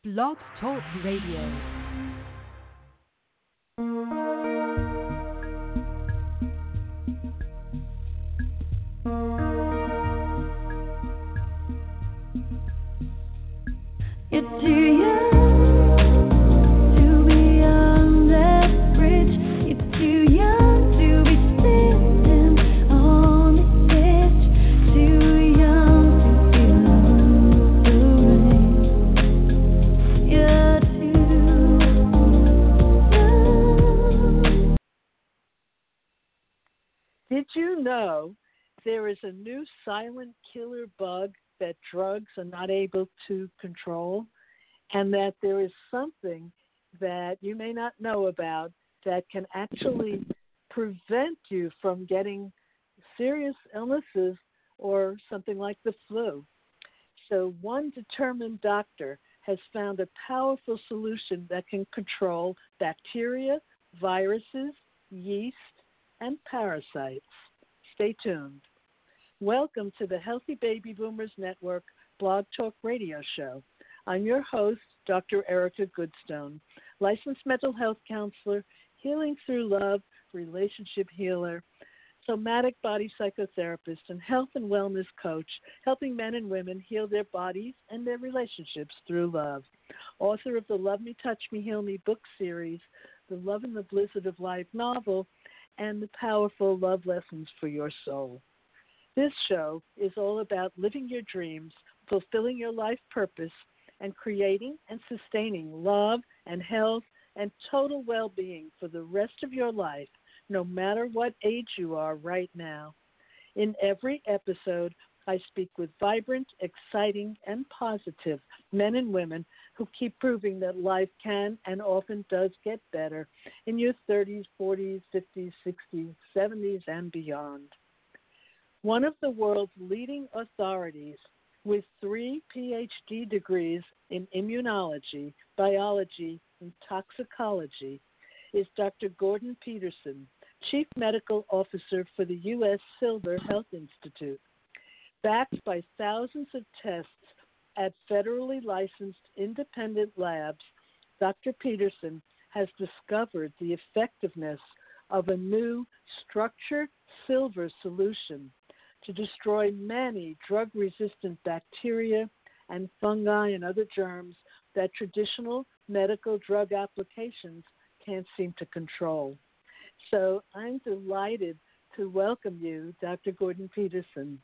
Blog Talk Radio. It's too young to be on that bridge. It's too young to be sitting on the edge. Too young to feel the rain. You're too young. Did you know there is a new silent killer bug that drugs are not able to control, and that there is something that you may not know about that can actually prevent you from getting serious illnesses or something like the flu? So one determined doctor has found a powerful solution that can control bacteria, viruses, yeast, and parasites. Stay tuned. Welcome to the Healthy Baby Boomers Network Blog Talk Radio Show. I'm your host, Dr. Erica Goodstone, licensed mental health counselor, healing through love, relationship healer, somatic body psychotherapist, and health and wellness coach, helping men and women heal their bodies and their relationships through love. Author of the Love Me, Touch Me, Heal Me book series, the Love in the Blizzard of Life novel, and the powerful love lessons for your soul. This show is all about living your dreams, fulfilling your life purpose, and creating and sustaining love and health and total well-being for the rest of your life, no matter what age you are right now. In every episode, I speak with vibrant, exciting, and positive men and women who keep proving that life can and often does get better in your 30s, 40s, 50s, 60s, 70s, and beyond. One of the world's leading authorities with 3 PhD degrees in immunology, biology, and toxicology is Dr. Gordon Peterson, Chief Medical Officer for the U.S. Silver Health Institute. Backed by thousands of tests at federally licensed independent labs, Dr. Peterson has discovered the effectiveness of a new structured silver solution to destroy many drug-resistant bacteria and fungi and other germs that traditional medical drug applications can't seem to control. So I'm delighted to welcome you, Dr. Gordon Peterson.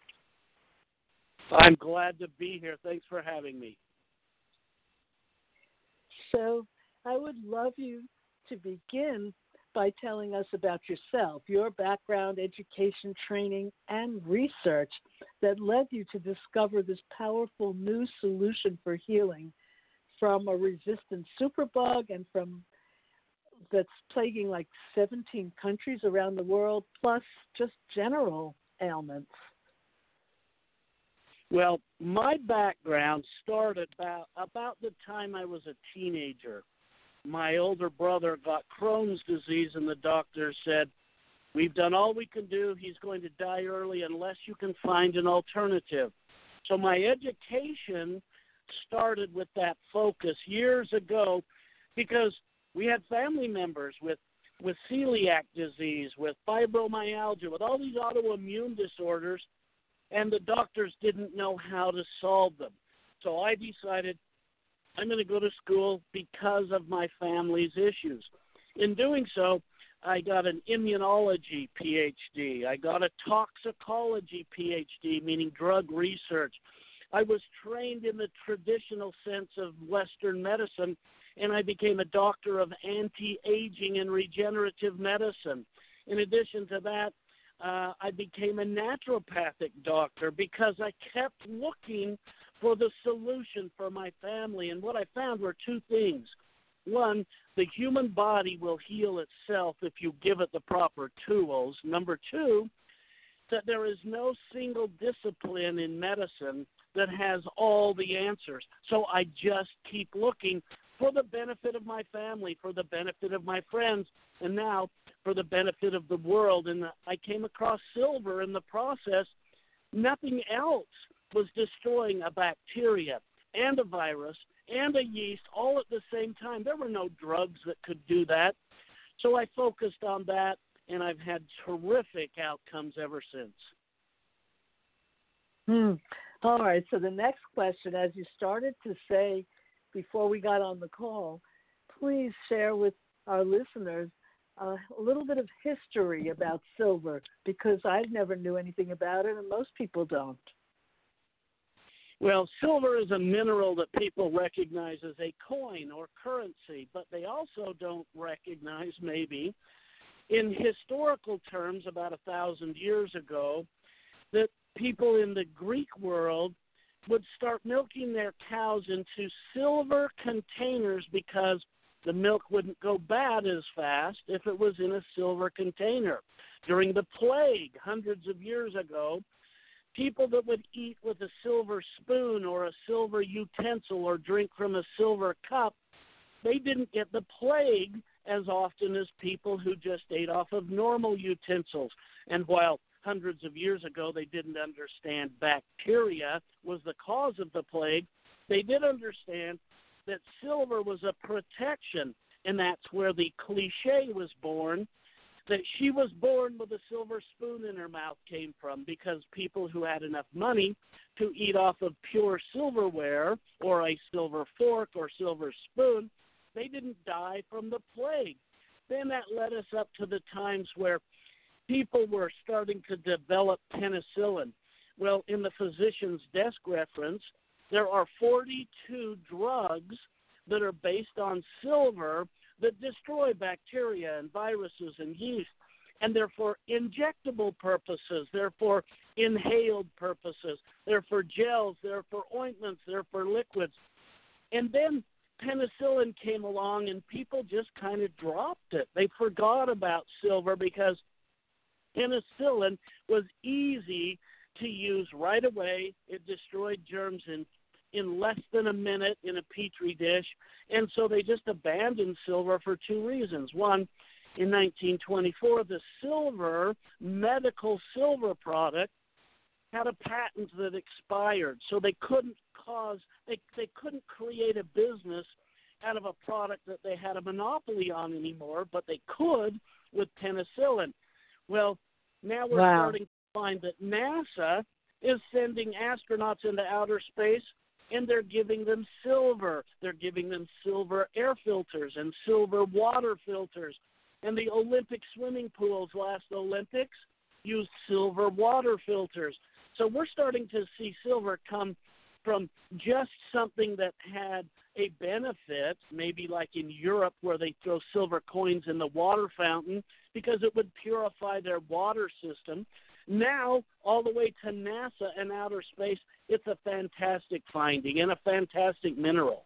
I'm glad to be here. Thanks for having me. So I would love you to begin by telling us about yourself, your background, education, training, and research that led you to discover this powerful new solution for healing from a resistant superbug and from that's plaguing like 17 countries around the world, plus just general ailments. Well, my background started about the time I was a teenager. My older brother got Crohn's disease, and the doctor said, "We've done all we can do. He's going to die early unless you can find an alternative." So my education started with that focus years ago because we had family members with celiac disease, with fibromyalgia, with all these autoimmune disorders, and the doctors didn't know how to solve them. So I decided I'm going to go to school because of my family's issues. In doing so, I got an immunology PhD. I got a toxicology PhD, meaning drug research. I was trained in the traditional sense of Western medicine, and I became a doctor of anti-aging and regenerative medicine. In addition to that, I became a naturopathic doctor because I kept looking for the solution for my family. And what I found were 2 things. One, the human body will heal itself if you give it the proper tools. Number 2, that there is no single discipline in medicine that has all the answers. So I just keep looking for the benefit of my family, for the benefit of my friends, and now for the benefit of the world. And I came across silver in the process. Nothing else was destroying a bacteria. and a virus and a yeast all at the same time. There were no drugs that could do that. So I focused on that, and I've had terrific outcomes ever since. All right, so the next question, as you started to say before we got on the call, please share with our listeners a little bit of history about silver, because I never knew anything about it, and most people don't. Well, silver is a mineral that people recognize as a coin or currency, but they also don't recognize, maybe, in historical terms about 1,000 years ago, that people in the Greek world would start milking their cows into silver containers because the milk wouldn't go bad as fast if it was in a silver container. During the plague, hundreds of years ago, people that would eat with a silver spoon or a silver utensil or drink from a silver cup, they didn't get the plague as often as people who just ate off of normal utensils. And while hundreds of years ago they didn't understand bacteria was the cause of the plague, they did understand that silver was a protection, and that's where the cliche was born, that she was born with a silver spoon in her mouth came from, because people who had enough money to eat off of pure silverware or a silver fork or silver spoon, they didn't die from the plague. Then that led us up to the times where people were starting to develop penicillin. Well, in the physician's desk reference, there are 42 drugs that are based on silver that destroy bacteria and viruses and yeast, and they're for injectable purposes, they're for inhaled purposes, they're for gels, they're for ointments, they're for liquids. And then penicillin came along and people just kind of dropped it. They forgot about silver because penicillin was easy to use right away. It destroyed germs in less than a minute in a Petri dish, and so they just abandoned silver for two reasons. One, in 1924, the medical silver product had a patent that expired, so they couldn't create a business out of a product that they had a monopoly on anymore, but they could with penicillin. Well, now we're starting to find that NASA is sending astronauts into outer space, and they're giving them silver. They're giving them silver air filters and silver water filters. And the Olympic swimming pools last Olympics used silver water filters. So we're starting to see silver come from just something that had a benefit, maybe like in Europe where they throw silver coins in the water fountain because it would purify their water system. Now, all the way to NASA and outer space, it's a fantastic finding and a fantastic mineral.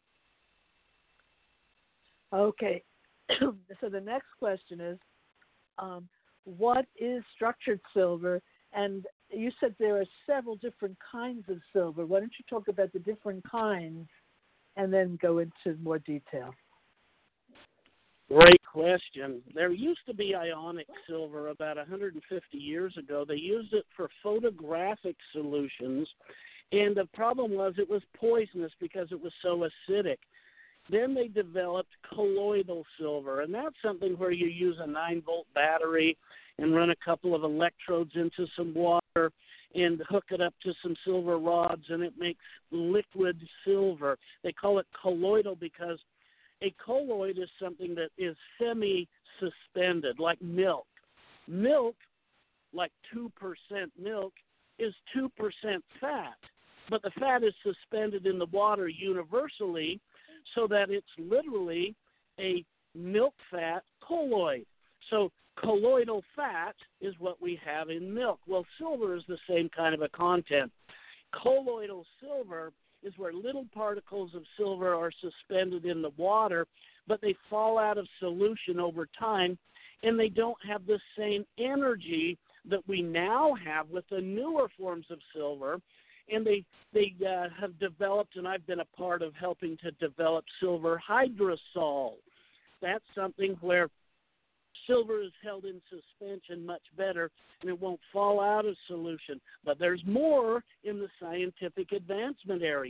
Okay. So the next question is, what is structured silver? And you said there are several different kinds of silver. Why don't you talk about the different kinds and then go into more detail? Great question. There used to be ionic silver about 150 years ago. They used it for photographic solutions, and the problem was it was poisonous because it was so acidic. Then they developed colloidal silver, and that's something where you use a 9-volt battery and run a couple of electrodes into some water and hook it up to some silver rods, and it makes liquid silver. They call it colloidal because a colloid is something that is semi-suspended, like milk. Milk, like 2% milk, is 2% fat, but the fat is suspended in the water universally so that it's literally a milk fat colloid. So colloidal fat is what we have in milk. Well, silver is the same kind of a content. Colloidal silver is where little particles of silver are suspended in the water, but they fall out of solution over time, and they don't have the same energy that we now have with the newer forms of silver. And they have developed, and I've been a part of helping to develop silver hydrosol. That's something where silver is held in suspension much better, and it won't fall out of solution. But there's more in the scientific advancement area.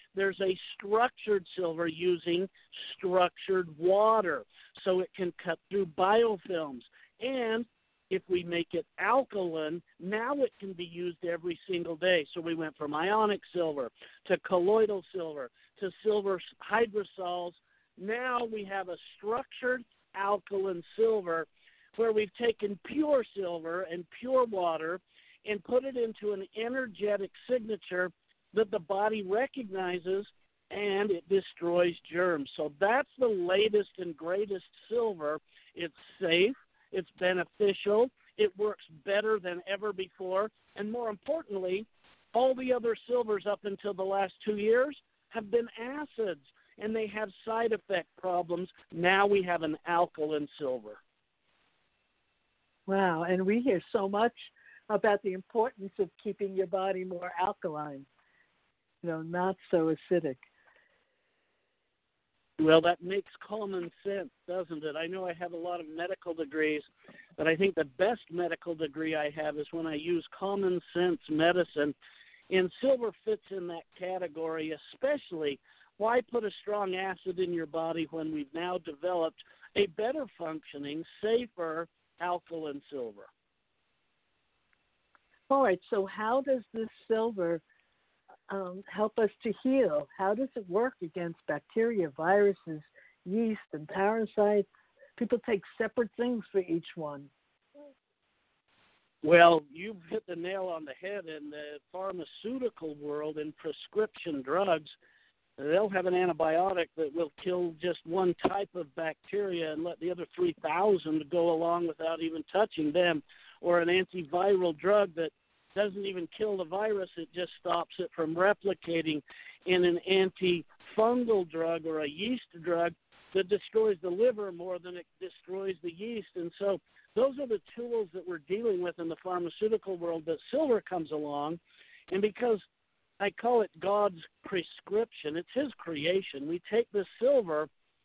There's a structured silver using structured water, so it can cut through biofilms. And if we make it alkaline, now it can be used every single day. So we went from ionic silver to colloidal silver to silver hydrosols. Now we have a structured alkaline silver where we've taken pure silver and pure water and put it into an energetic signature that the body recognizes, and it destroys germs. So that's the latest and greatest silver. It's safe, it's beneficial, it works better than ever before, and more importantly, all the other silvers up until the last 2 years have been acids, and they have side effect problems. Now we have an alkaline silver. Wow, and we hear so much about the importance of keeping your body more alkaline, not so acidic. Well, that makes common sense, doesn't it? I know I have a lot of medical degrees, but I think the best medical degree I have is when I use common sense medicine, and silver fits in that category, especially why put a strong acid in your body when we've now developed a better functioning, safer alkaline silver. All right, so how does this silver help us to heal? How does it work against bacteria, viruses, yeast, and parasites? People take separate things for each one. Well, you've hit the nail on the head. In the pharmaceutical world, in prescription drugs, they'll have an antibiotic that will kill just one type of bacteria and let the other 3,000 go along without even touching them, or an antiviral drug that doesn't even kill the virus, it just stops it from replicating, in an antifungal drug or a yeast drug that destroys the liver more than it destroys the yeast. And so those are the tools that we're dealing with in the pharmaceutical world, that silver comes along, and because I call it God's prescription, it's his creation. We take the silver,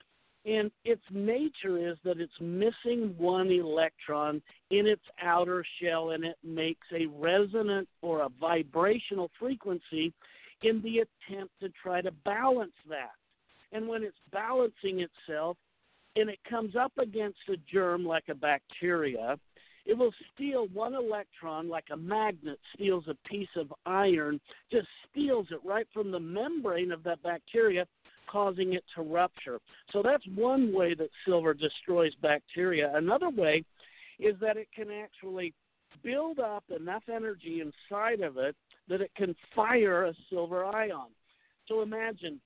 and its nature is that it's missing one electron in its outer shell, and it makes a resonant or a vibrational frequency in the attempt to try to balance that. And when it's balancing itself and it comes up against a germ like a bacteria, it will steal one electron like a magnet steals a piece of iron, just steals it right from the membrane of that bacteria, causing it to rupture. So that's one way that silver destroys bacteria. Another way is that it can actually build up enough energy inside of it that it can fire a silver ion. So imagine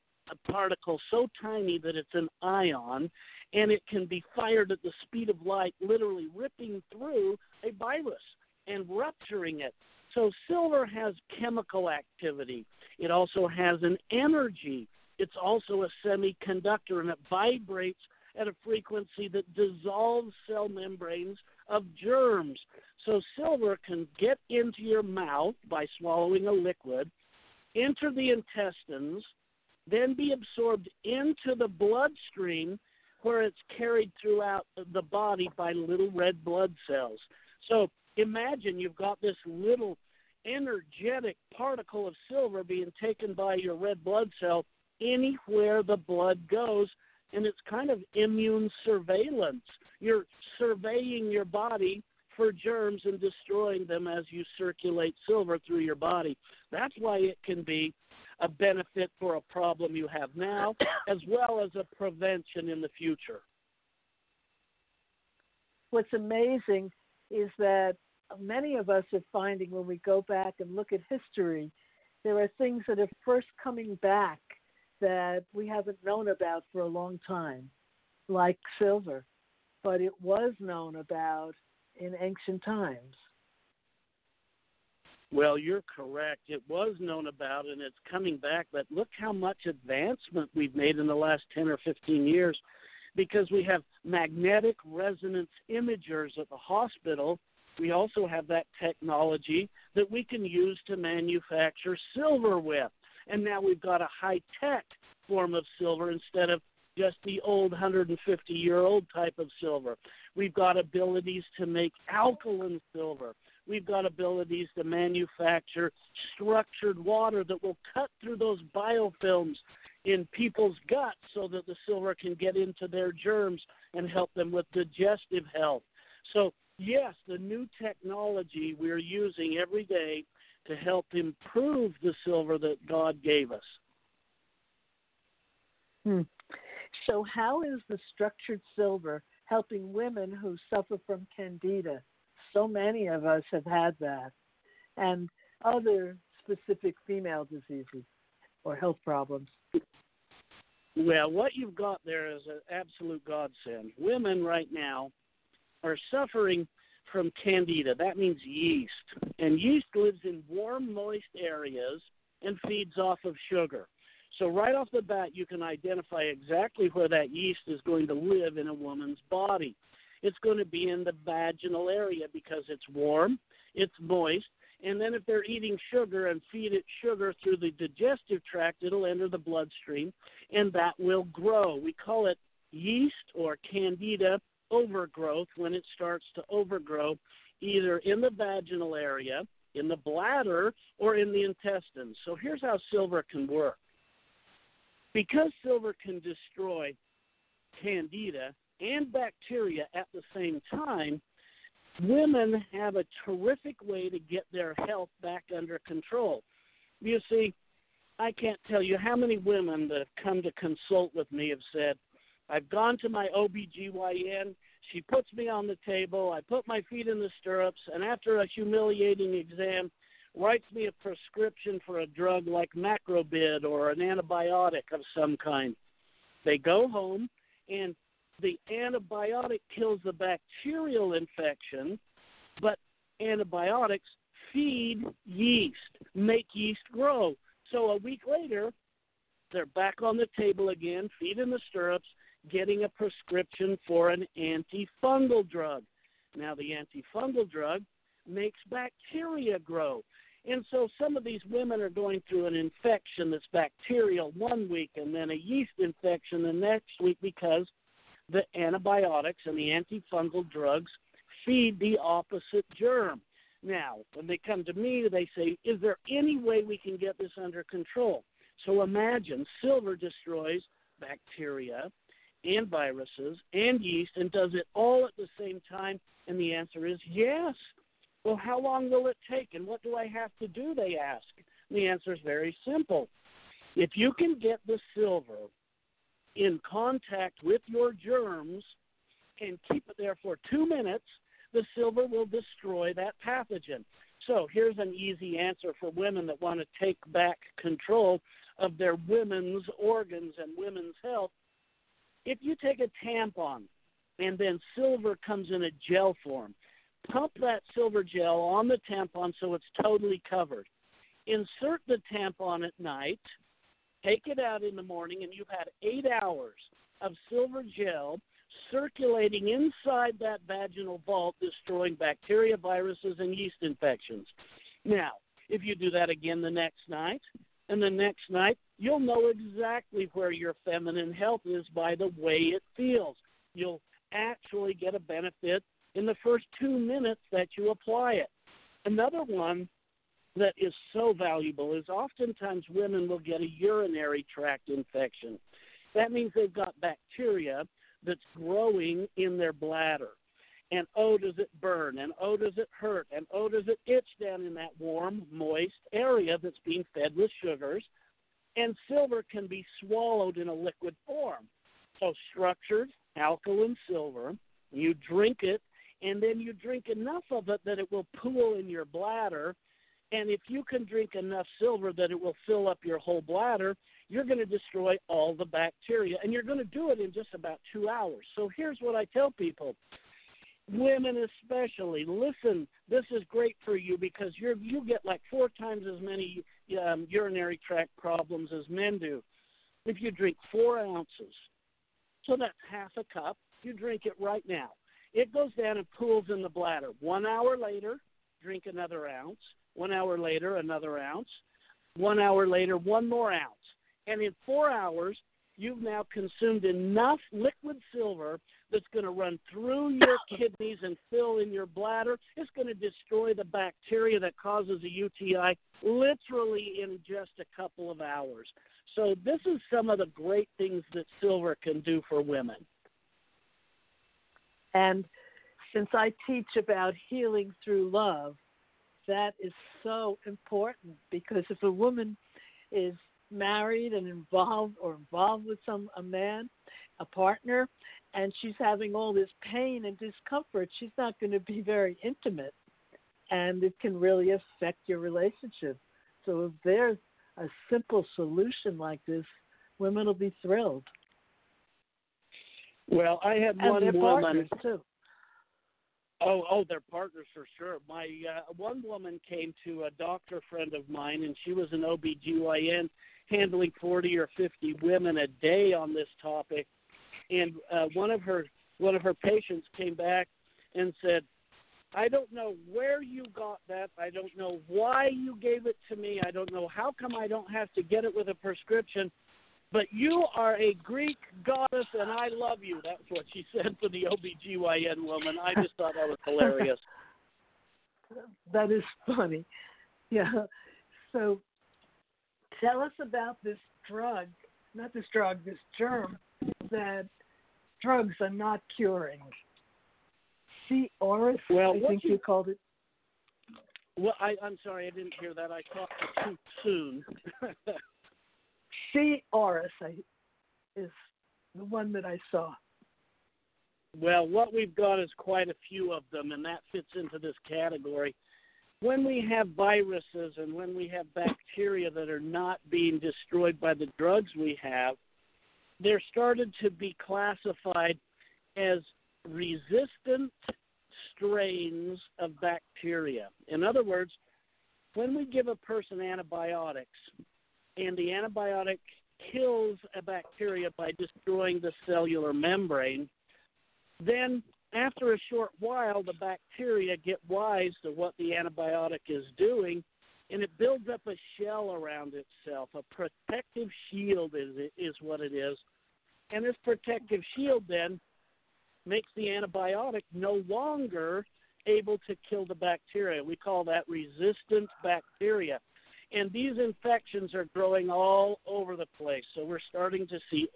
a particle so tiny that it's an ion, and it can be fired at the speed of light, literally ripping through a virus and rupturing it. So silver has chemical activity. It also has an energy. It's also a semiconductor, and it vibrates at a frequency that dissolves cell membranes of germs. So silver can get into your mouth by swallowing a liquid, enter the intestines, then be absorbed into the bloodstream, where it's carried throughout the body by little red blood cells. So imagine you've got this little energetic particle of silver being taken by your red blood cell anywhere the blood goes, and it's kind of immune surveillance. You're surveying your body for germs and destroying them as you circulate silver through your body. That's why it can be a benefit for a problem you have now, as well as a prevention in the future. What's amazing is that many of us are finding, when we go back and look at history, there are things that are first coming back that we haven't known about for a long time, like silver, but it was known about in ancient times. Well, you're correct. It was known about, and it's coming back, but look how much advancement we've made in the last 10 or 15 years, because we have magnetic resonance imagers at the hospital. We also have that technology that we can use to manufacture silver with. And now we've got a high-tech form of silver instead of just the old 150-year-old type of silver. We've got abilities to make alkaline silver. we've got abilities to manufacture structured water that will cut through those biofilms in people's guts so that the silver can get into their germs and help them with digestive health. So, yes, the new technology we're using every day to help improve the silver that God gave us. So how is the structured silver helping women who suffer from candida? So many of us have had that, and other specific female diseases or health problems. Well, what you've got there is an absolute godsend. Women right now are suffering from candida. That means yeast. And yeast lives in warm, moist areas and feeds off of sugar. So right off the bat, you can identify exactly where that yeast is going to live in a woman's body. It's going to be in the vaginal area because it's warm, it's moist, and then if they're eating sugar and feed it sugar through the digestive tract, it'll enter the bloodstream, and that will grow. We call it yeast or candida overgrowth when it starts to overgrow either in the vaginal area, in the bladder, or in the intestines. So here's how silver can work. Because silver can destroy candida and bacteria at the same time, women have a terrific way to get their health back under control. You see, I can't tell you how many women that have come to consult with me have said, I've gone to my OBGYN, she puts me on the table, I put my feet in the stirrups, and after a humiliating exam, writes me a prescription for a drug like Macrobid or an antibiotic of some kind. They go home, and the antibiotic kills the bacterial infection, but antibiotics feed yeast, make yeast grow. So a week later, they're back on the table again, feet in the stirrups, getting a prescription for an antifungal drug. Now, the antifungal drug makes bacteria grow. And so some of these women are going through an infection that's bacterial one week and then a yeast infection the next week because the antibiotics and the antifungal drugs feed the opposite germ. Now, when they come to me, they say, is there any way we can get this under control? So imagine silver destroys bacteria and viruses and yeast and does it all at the same time, and the answer is yes. Well, how long will it take, and what do I have to do, they ask. And the answer is very simple. If you can get the silver in contact with your germs and keep it there for 2 minutes, the silver will destroy that pathogen. So here's an easy answer for women that want to take back control of their women's organs and women's health. If you take a tampon and then silver comes in a gel form, pump that silver gel on the tampon so it's totally covered. Insert the tampon at night, take it out in the morning, and you've had 8 hours of silver gel circulating inside that vaginal vault, destroying bacteria, viruses, and yeast infections. Now, if you do that again the next night and the next night, you'll know exactly where your feminine health is by the way it feels. You'll actually get a benefit in the first 2 minutes that you apply it. Another one that is so valuable is oftentimes women will get a urinary tract infection. That means they've got bacteria that's growing in their bladder. And oh, does it burn, and oh, does it hurt, and oh, does it itch down in that warm, moist area that's being fed with sugars. And silver can be swallowed in a liquid form. So structured alkaline silver, you drink it, and then you drink enough of it that it will pool in your bladder. And if you can drink enough silver that it will fill up your whole bladder, you're going to destroy all the bacteria. And you're going to do it in just about 2 hours. So here's what I tell people. Women especially, listen, this is great for you because you get like 4 times as many urinary tract problems as men do. If you drink 4 ounces, so that's half a cup, you drink it right now. It goes down and pools in the bladder. 1 hour later, drink another ounce. 1 hour later, another ounce. 1 hour later, 1 more ounce. And in 4 hours, you've now consumed enough liquid silver that's going to run through your kidneys and fill in your bladder. It's going to destroy the bacteria that causes a UTI literally in just a couple of hours. So this is some of the great things that silver can do for women. And since I teach about healing through love, that is so important, because if a woman is married and involved with a man, a partner, and she's having all this pain and discomfort, she's not going to be very intimate, and it can really affect your relationship. So if there's a simple solution like this, women will be thrilled. Well, I had and one their woman partners too. Oh, they're partners for sure. My one woman came to a doctor friend of mine, and she was an OBGYN handling 40 or 50 women a day on this topic. And one of her patients came back and said, I don't know where you got that. I don't know why you gave it to me. I don't know how come I don't have to get it with a prescription. But you are a Greek goddess, and I love you. That's what she said to the OBGYN woman. I just thought that was hilarious. That is funny. Yeah. So tell us about this drug, this germ that drugs are not curing. C. auris, well, I think you called it. Well, I'm sorry, I didn't hear that. I talked too soon. C. auris is the one that I saw. Well, what we've got is quite a few of them, and that fits into this category. When we have viruses and when we have bacteria that are not being destroyed by the drugs we have, they're started to be classified as resistant strains of bacteria. In other words, when we give a person antibiotics, and the antibiotic kills a bacteria by destroying the cellular membrane, then after a short while, the bacteria get wise to what the antibiotic is doing, and it builds up a shell around itself. A protective shield is what it is. And this protective shield then makes the antibiotic no longer able to kill the bacteria. We call that resistant bacteria. And these infections are growing all over the place. So we're starting to see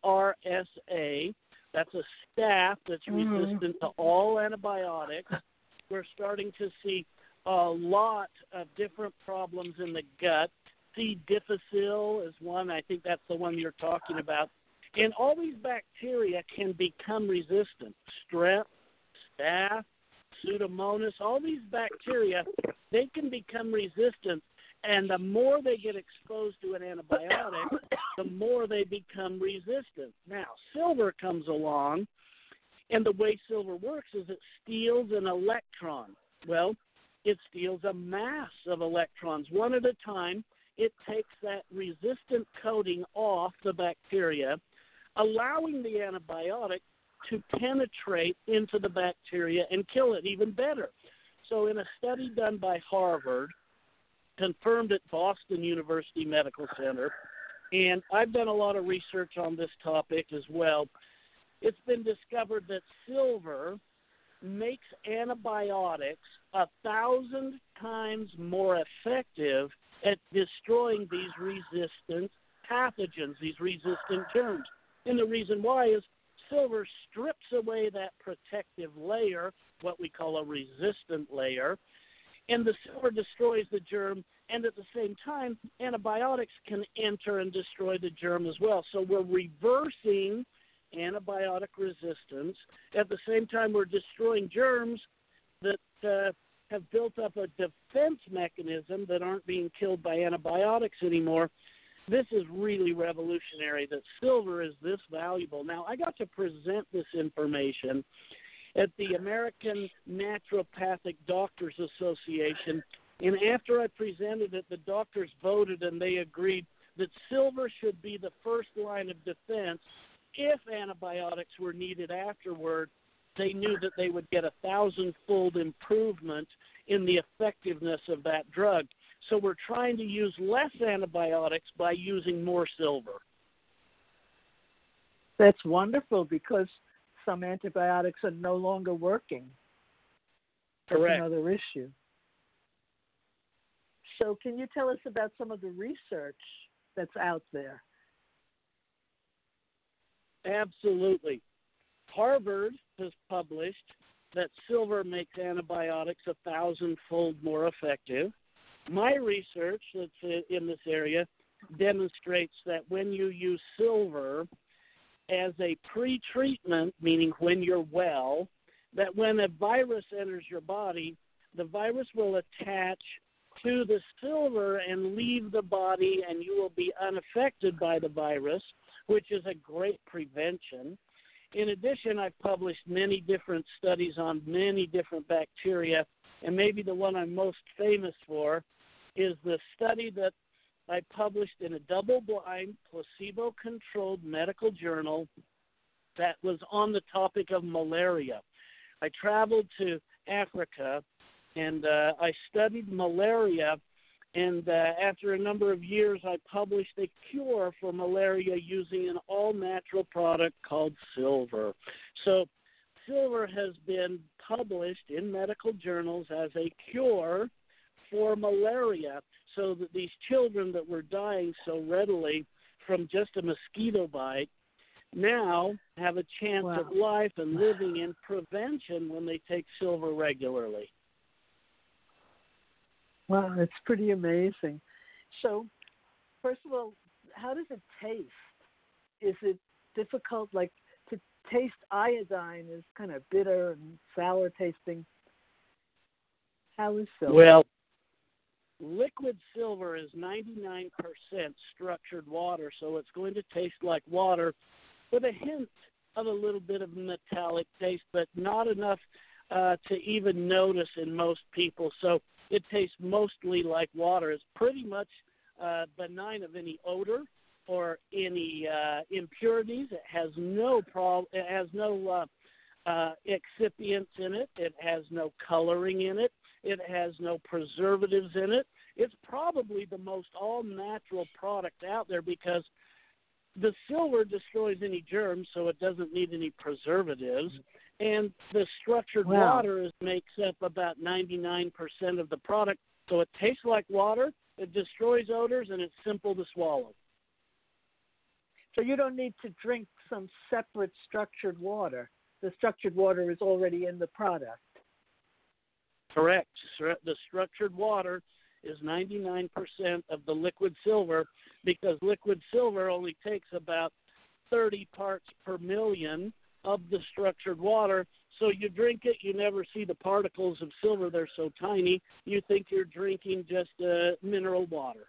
MRSA. That's a staph that's resistant to all antibiotics. We're starting to see a lot of different problems in the gut. C. difficile is one. I think that's the one you're talking about. And all these bacteria can become resistant. Strep, staph, Pseudomonas, all these bacteria, they can become resistant. And the more they get exposed to an antibiotic, the more they become resistant. Now, silver comes along, and the way silver works is it steals an electron. Well, it steals a mass of electrons. One at a time, it takes that resistant coating off the bacteria, allowing the antibiotic to penetrate into the bacteria and kill it even better. So in a study done by Harvard, confirmed at Boston University Medical Center, and I've done a lot of research on this topic as well, it's been discovered that silver makes antibiotics 1,000 times more effective at destroying these resistant pathogens, these resistant germs. And the reason why is silver strips away that protective layer, what we call a resistant layer, and the silver destroys the germ, and at the same time, antibiotics can enter and destroy the germ as well. So we're reversing antibiotic resistance. At the same time, we're destroying germs that have built up a defense mechanism that aren't being killed by antibiotics anymore. This is really revolutionary that silver is this valuable. Now, I got to present this information at the American Naturopathic Doctors Association, and after I presented it, the doctors voted and they agreed that silver should be the first line of defense. If antibiotics were needed afterward, they knew that they would get 1,000-fold improvement in the effectiveness of that drug. So we're trying to use less antibiotics by using more silver. That's wonderful because some antibiotics are no longer working. That's Correct. another issue. So can you tell us about some of the research that's out there? Absolutely. Harvard has published that silver makes antibiotics 1,000-fold more effective. My research that's in this area demonstrates that when you use silver as a pre-treatment, meaning when you're well, that when a virus enters your body, the virus will attach to the silver and leave the body, and you will be unaffected by the virus, which is a great prevention. In addition, I've published many different studies on many different bacteria, and maybe the one I'm most famous for is the study that I published in a double-blind, placebo-controlled medical journal that was on the topic of malaria. I traveled to Africa, and I studied malaria, and after a number of years, I published a cure for malaria using an all-natural product called silver. So silver has been published in medical journals as a cure for malaria, so that these children that were dying so readily from just a mosquito bite now have a chance of life and living in prevention when they take silver regularly. Wow, it's pretty amazing. So, first of all, how does it taste? Is it difficult? Like, to taste iodine is kind of bitter and sour tasting. How is silver? Well, liquid silver is 99% structured water, so it's going to taste like water with a hint of a little bit of metallic taste, but not enough to even notice in most people. So it tastes mostly like water. It's pretty much benign of any odor or any impurities. It has no It has no excipients in it. It has no coloring in it. It has no preservatives in it. It's probably the most all-natural product out there because the silver destroys any germs, so it doesn't need any preservatives. And the structured water makes up about 99% of the product. So it tastes like water, it destroys odors, and it's simple to swallow. So you don't need to drink some separate structured water. The structured water is already in the product. Correct. The structured water is 99% of the liquid silver because liquid silver only takes about 30 parts per million of the structured water. So you drink it, you never see the particles of silver. They're so tiny, you think you're drinking just mineral water.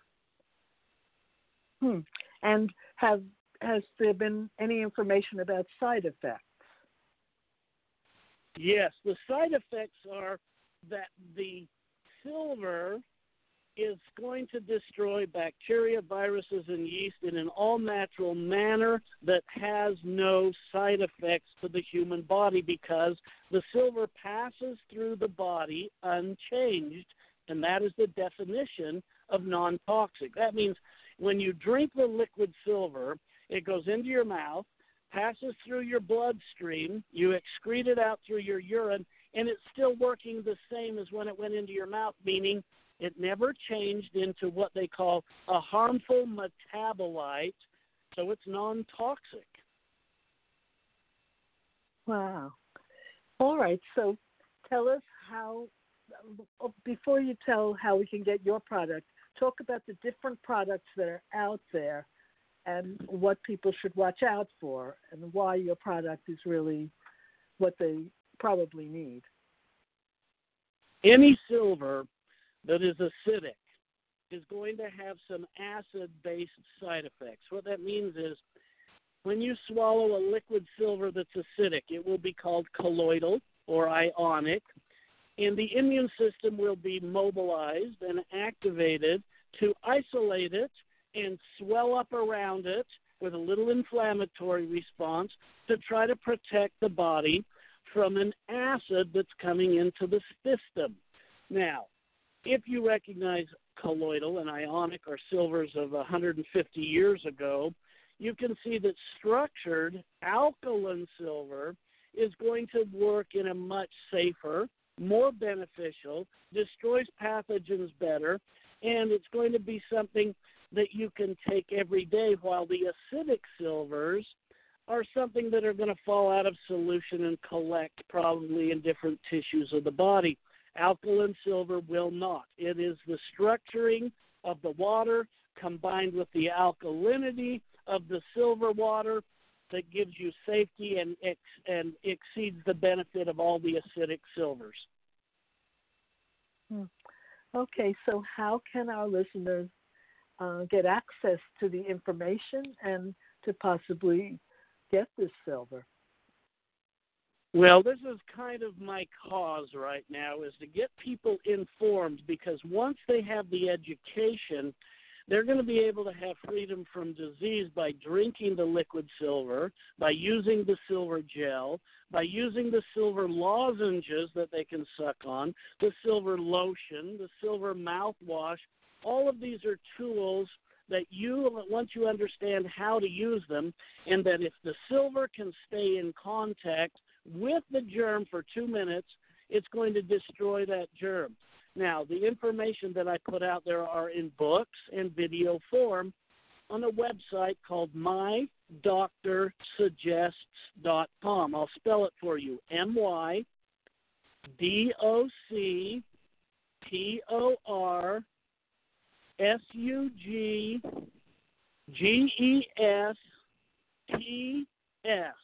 And has there been any information about side effects? Yes, the side effects are that the silver is going to destroy bacteria, viruses, and yeast in an all-natural manner that has no side effects to the human body because the silver passes through the body unchanged, and that is the definition of non-toxic. That means when you drink the liquid silver, it goes into your mouth, passes through your bloodstream, you excrete it out through your urine, and it's still working the same as when it went into your mouth, meaning it never changed into what they call a harmful metabolite, so it's non-toxic. Wow. All right, so tell us how, before you tell how we can get your product, talk about the different products that are out there and what people should watch out for and why your product is really what they probably need. Any silver that is acidic is going to have some acid-based side effects. What that means is when you swallow a liquid silver that's acidic, it will be called colloidal or ionic, and the immune system will be mobilized and activated to isolate it and swell up around it with a little inflammatory response to try to protect the body from an acid that's coming into the system. Now, if you recognize colloidal and ionic or silvers of 150 years ago, you can see that structured alkaline silver is going to work in a much safer, more beneficial, destroys pathogens better, and it's going to be something that you can take every day, while the acidic silvers are something that are going to fall out of solution and collect probably in different tissues of the body. Alkaline silver will not. It is the structuring of the water combined with the alkalinity of the silver water that gives you safety and exceeds the benefit of all the acidic silvers. Okay, so how can our listeners get access to the information and to possibly get this silver? Well, this is kind of my cause right now, is to get people informed, because once they have the education, they're going to be able to have freedom from disease by drinking the liquid silver, by using the silver gel, by using the silver lozenges that they can suck on, the silver lotion, the silver mouthwash. All of these are tools that once you understand how to use them, and that if the silver can stay in contact with the germ for 2 minutes, it's going to destroy that germ. Now, the information that I put out there are in books and video form on a website called MyDoctorSuggests.com. I'll spell it for you. MyDoctorSuggests.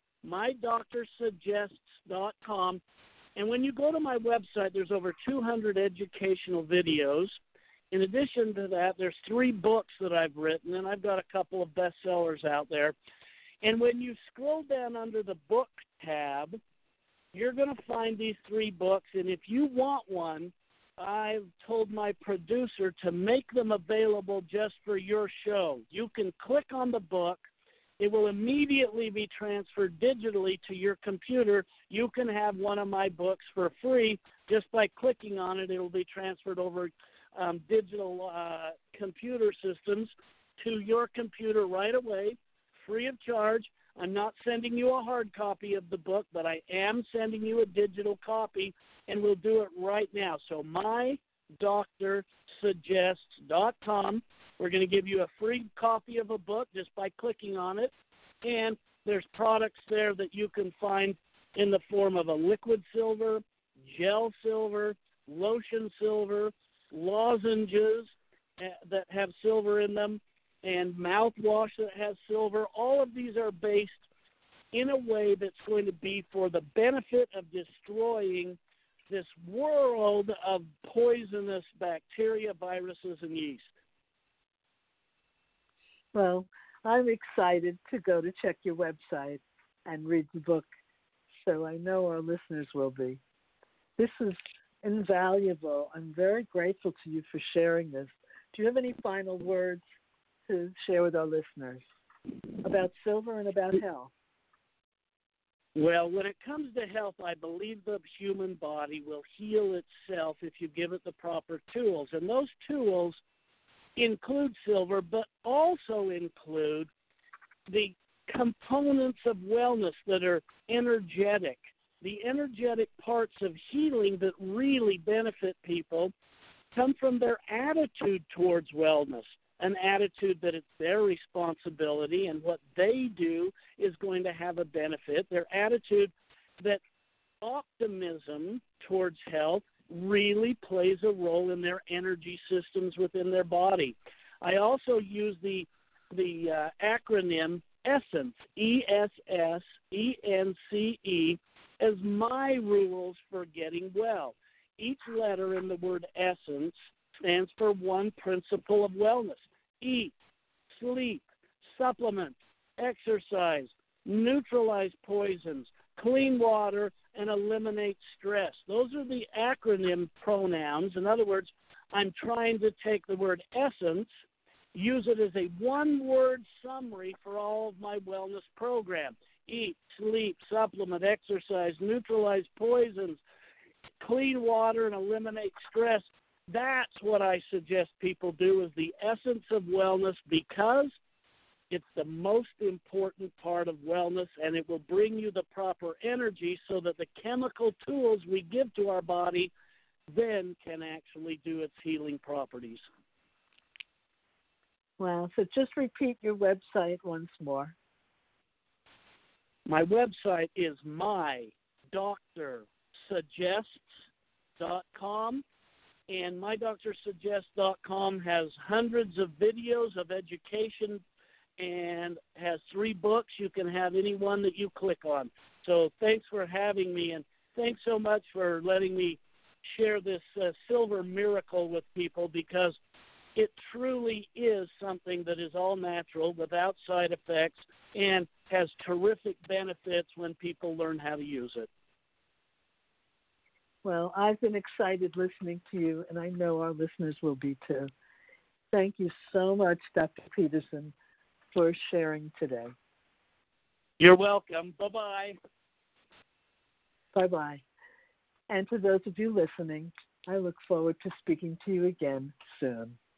MyDoctorSuggests.com. And when you go to my website, there's over 200 educational videos. In addition to that, there's 3 books that I've written, and I've got a couple of bestsellers out there. And when you scroll down under the book tab, you're going to find these 3 books. And if you want one, I've told my producer to make them available just for your show. You can click on the book. It will immediately be transferred digitally to your computer. You can have one of my books for free just by clicking on it. It will be transferred over digital computer systems to your computer right away, free of charge. I'm not sending you a hard copy of the book, but I am sending you a digital copy, and we'll do it right now. So MyDoctorSuggests.com. We're going to give you a free copy of a book just by clicking on it, and there's products there that you can find in the form of a liquid silver, gel silver, lotion silver, lozenges that have silver in them, and mouthwash that has silver. All of these are based in a way that's going to be for the benefit of destroying this world of poisonous bacteria, viruses, and yeast. Well, I'm excited to go to check your website and read the book, so I know our listeners will be. This is invaluable. I'm very grateful to you for sharing this. Do you have any final words to share with our listeners about silver and about health? Well, when it comes to health, I believe the human body will heal itself if you give it the proper tools. And those tools include silver, but also include the components of wellness that are energetic. The energetic parts of healing that really benefit people come from their attitude towards wellness, an attitude that it's their responsibility and what they do is going to have a benefit, their attitude that optimism towards health really plays a role in their energy systems within their body. I also use the acronym ESSENCE, ESSENCE, as my rules for getting well. Each letter in the word ESSENCE stands for one principle of wellness: eat, sleep, supplement, exercise, neutralize poisons, clean water, and eliminate stress. Those are the acronym pronouns. In other words, I'm trying to take the word essence, use it as a one-word summary for all of my wellness program. Eat, sleep, supplement, exercise, neutralize poisons, clean water, and eliminate stress. That's what I suggest people do, is the essence of wellness, because It's the most important part of wellness, and it will bring you the proper energy so that the chemical tools we give to our body then can actually do its healing properties. Wow. So just repeat your website once more. My website is mydoctorsuggests.com, and mydoctorsuggests.com has hundreds of videos of education and has 3 books. You can have any one that you click on. So thanks for having me, and thanks so much for letting me share this silver miracle with people, because it truly is something that is all natural, without side effects, and has terrific benefits when people learn how to use it. Well, I've been excited listening to you, and I know our listeners will be too. Thank you so much, Dr. Peterson, for sharing today. You're welcome. Bye-bye. Bye-bye. And to those of you listening, I look forward to speaking to you again soon.